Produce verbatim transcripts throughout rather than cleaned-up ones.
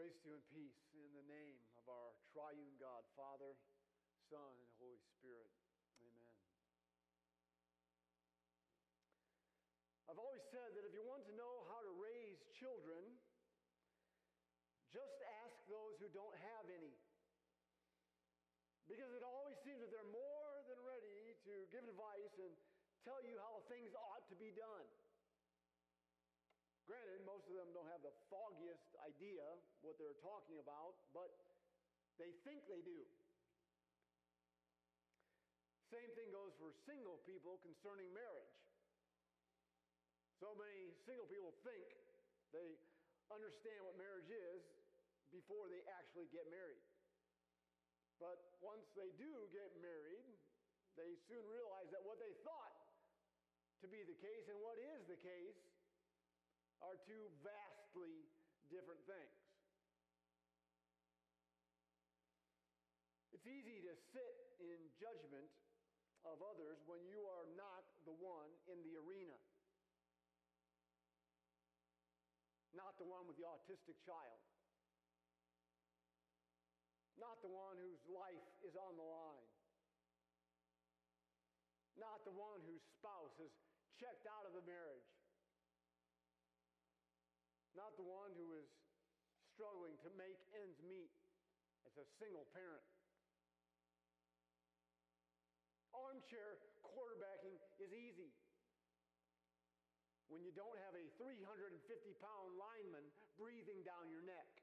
Grace to you and peace in the name of our triune God, Father, Son, and Holy Spirit. Amen. I've always said that if you want to know how to raise children, just ask those who don't have any. Because it always seems that they're more than ready to give advice and tell you how things ought to be done. Granted, most of them don't have the foggiest idea what they're talking about, but they think they do. Same thing goes for single people concerning marriage. So many single people think they understand what marriage is before they actually get married. But once they do get married, they soon realize that what they thought to be the case and what is the case are two vastly different things. It's easy to sit in judgment of others when you are not the one in the arena. Not the one with the autistic child. Not the one whose life is on the line. Not the one whose spouse has checked out of the marriage. Not the one who is struggling to make ends meet as a single parent. Armchair quarterbacking is easy when you don't have a three hundred fifty pound lineman breathing down your neck.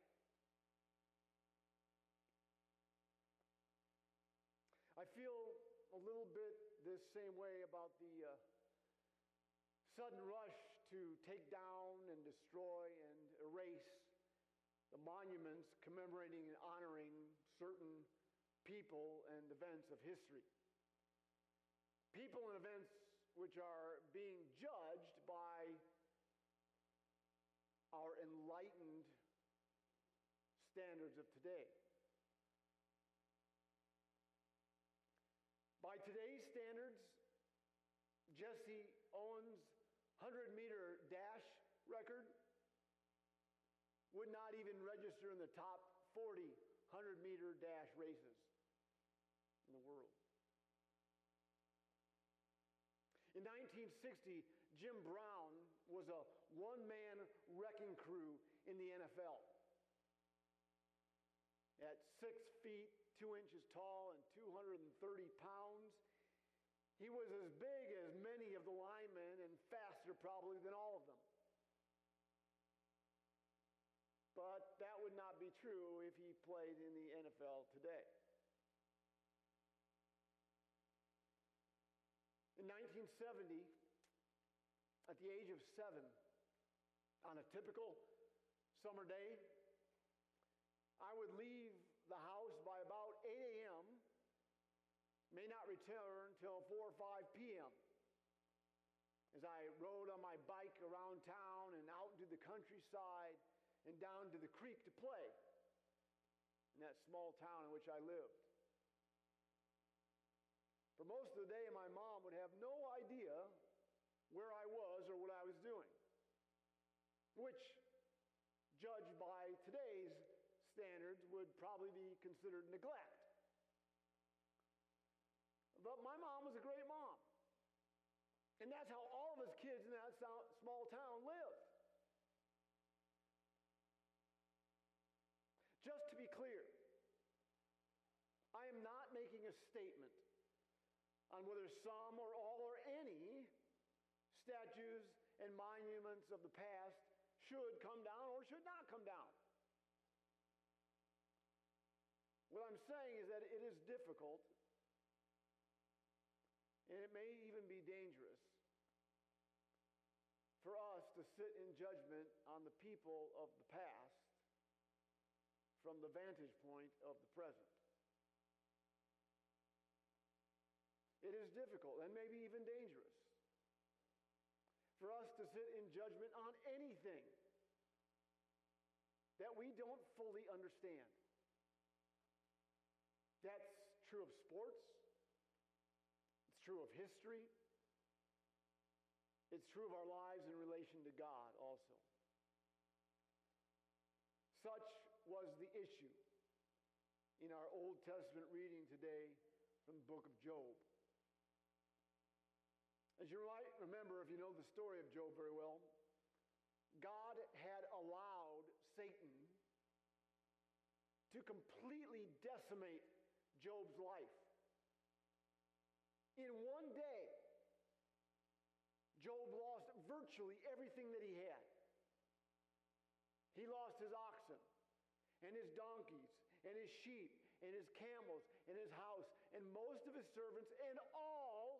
I feel a little bit this same way about the uh, sudden rush to take down and destroy and erase the monuments commemorating and honoring certain people and events of history. People and events which are being judged by our enlightened standards of today. By today's standards, Jesse Owens' hundred meter dash record would not even register in the top forty hundred meter dash races in the world. In nineteen sixty, Jim Brown was a one-man wrecking crew in the N F L. At six feet, two inches tall, and two hundred thirty pounds, he was as big as many of the linemen and faster probably than all of them. But that would not be true if he played in the N F L today. In nineteen seventy, at the age of seven, on a typical summer day, I would leave the house by about eight a.m., may not return till four or five p.m. as I rode on my bike around town and out into the countryside and down to the creek to play in that small town in which I lived. For most of the day, my mom would have no idea where I was or what I was doing, which, judged by today's standards, would probably be considered neglect. But my mom was a great mom. And that's how all of us kids in that small town lived. Just to be clear, I am not making a statement on whether some or all or any statues and monuments of the past should come down or should not come down. What I'm saying is that it is difficult, and it may even be dangerous, for us to sit in judgment on the people of the past from the vantage point of the present. It is difficult and maybe even dangerous for us to sit in judgment on anything that we don't fully understand. That's true of sports. It's true of history. It's true of our lives in relation to God also. Such was the issue in our Old Testament reading today from the book of Job. As you might remember, if you know the story of Job very well, God had allowed Satan to completely decimate Job's life. In one day, Job lost virtually everything that he had. He lost his oxen and his donkeys and his sheep and his camels and his house and most of his servants and all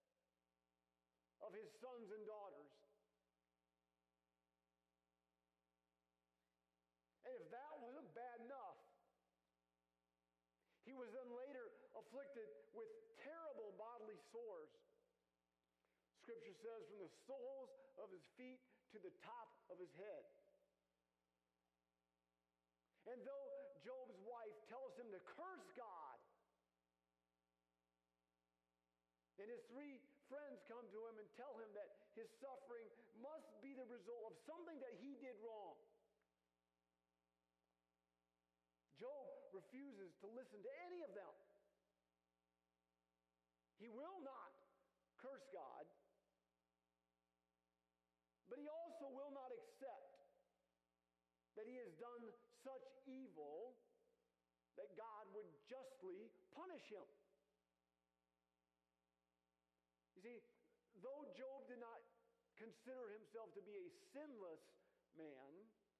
of his sons and daughters. And if that wasn't bad enough, he was then later afflicted with terrible bodily sores. Scripture says from the soles of his feet to the top of his head. And though Job's wife tells him to curse God, and his three friends come to him and tell him that his suffering must be the result of something that he did wrong, Job refuses to listen to any of them. He will not curse God, but he also will not accept that he has done such evil that God would justly punish him. You see, though Job did not consider himself to be a sinless man,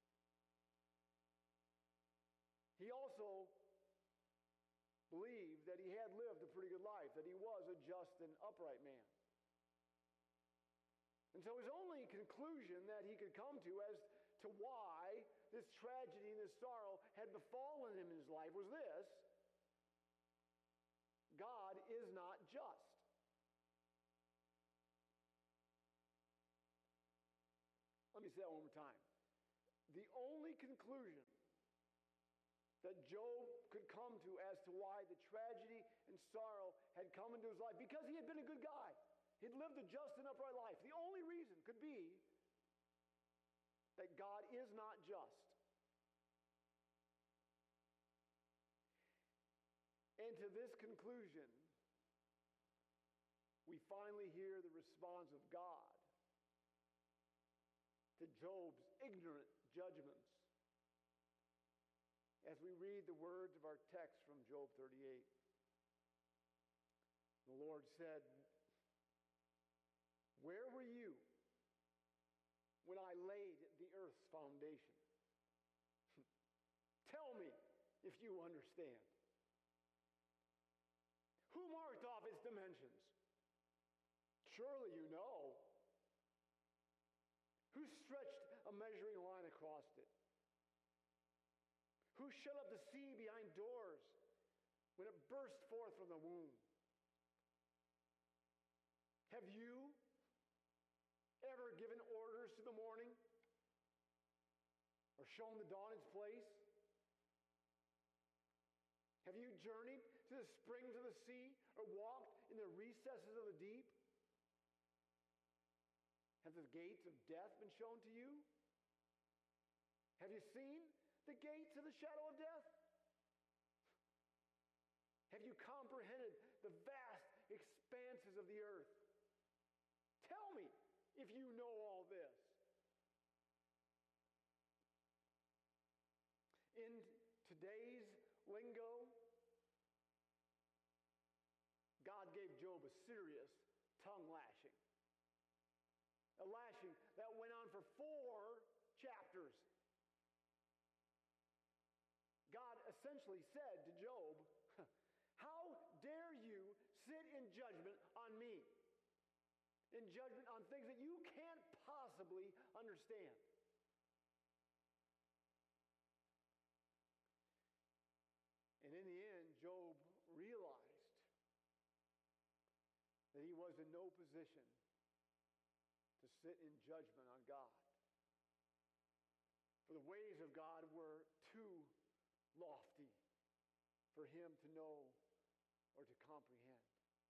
he also believed that he had lived a pretty good life, that he was a just and upright man. And so his only conclusion that he could come to as to why this tragedy and this sorrow had befallen him in his life was this: God is not just. Let me say that one more time. The only conclusion that Job could come to as to why the tragedy and sorrow had come into his life, because he had been a good guy, he'd lived a just and upright life, the only reason could be that God is not just. And to this conclusion, we finally hear the response of God to Job's ignorant judgments as we read the words of our text from Job thirty-eight. The Lord said, "Where were you when I laid the earth's foundation? Tell me if you understand. Who marked off its dimensions? Surely you know. Who stretched a measuring line across it? Who shut up the sea behind doors when it burst forth from the womb? Have you ever given orders to the morning or shown the dawn its place? Have you journeyed to the springs of the sea or walked in the recesses of the deep? Have the gates of death been shown to you? Have you seen the gates of the shadow of death? Have you comprehended the vast expanses of the earth? Tell me if you know all this." In today's lingo, God gave Job a serious tongue lashing. A lashing that went on for four chapters. God essentially said to Job, "How dare you sit in judgment on me? In judgment on things that you can't possibly understand." And in the end, Job realized that he was in no position to sit in judgment on God. For the ways of God were too lofty for him to know or to comprehend.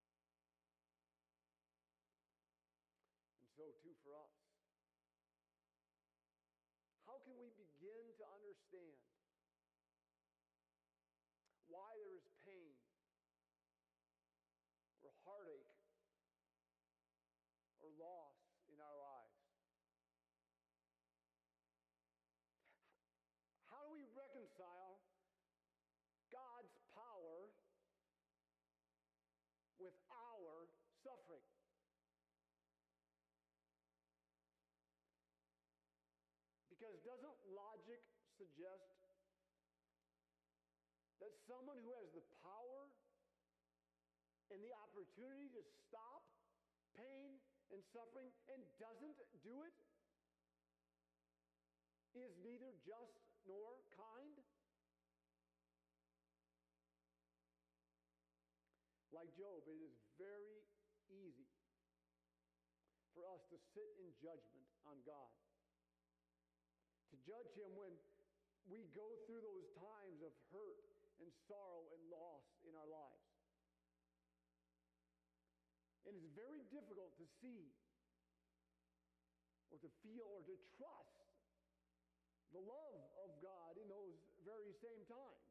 And so too for us. How can we begin to understand suggest that someone who has the power and the opportunity to stop pain and suffering and doesn't do it is neither just nor kind? Like Job, it is very easy for us to sit in judgment on God, to judge him when we go through those times of hurt and sorrow and loss in our lives. And it's very difficult to see or to feel or to trust the love of God in those very same times.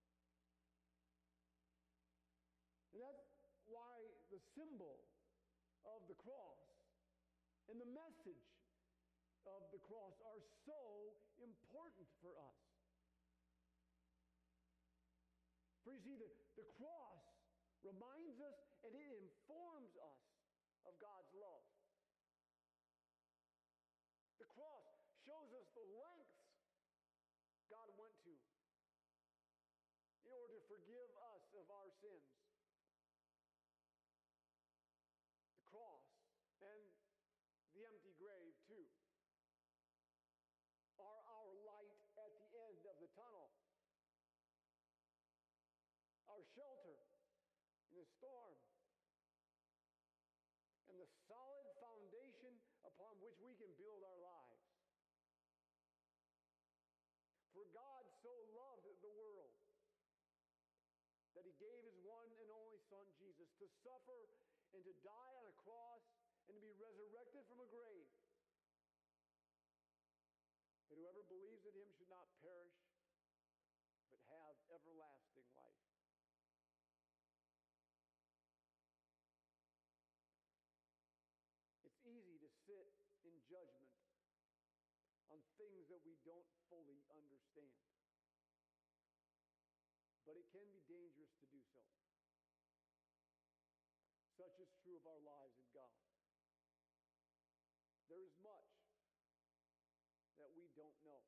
And that's why the symbol of the cross and the message of the cross are so important for us. For you see, the, the cross reminds us and it informs us of God's love. The cross shows us the lengths God went to in order to forgive us of our sins. The cross and the empty grave, too, are our light at the end of the tunnel, our shelter in the storm, and the solid foundation upon which we can build our lives. For God so loved the world that he gave his one and only Son, Jesus, to suffer and to die on a cross and to be resurrected from a grave, that whoever believes in him should not perish, but have everlasting life. It's easy to sit in judgment on things that we don't fully understand. But it can be dangerous to do so. Such is true of our lives in God. There is much that we don't know.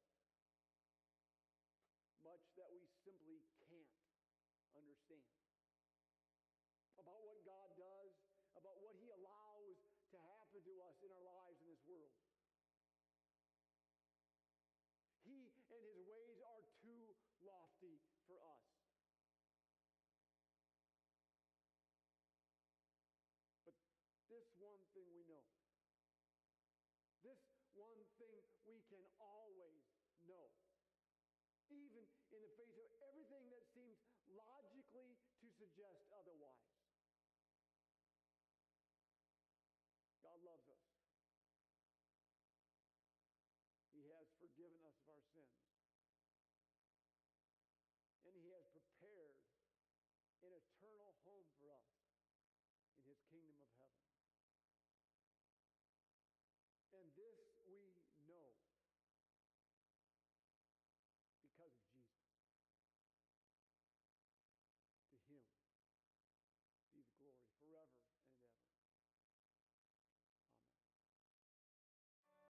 Much that we simply can't understand. About what God does, about what he allows to happen to us in our lives in this world. He and his ways are too lofty for us. But this one thing we know. This one thing we can always know. Even in the face of everything that seems logically to suggest otherwise. God loves us. He has forgiven us of our sins.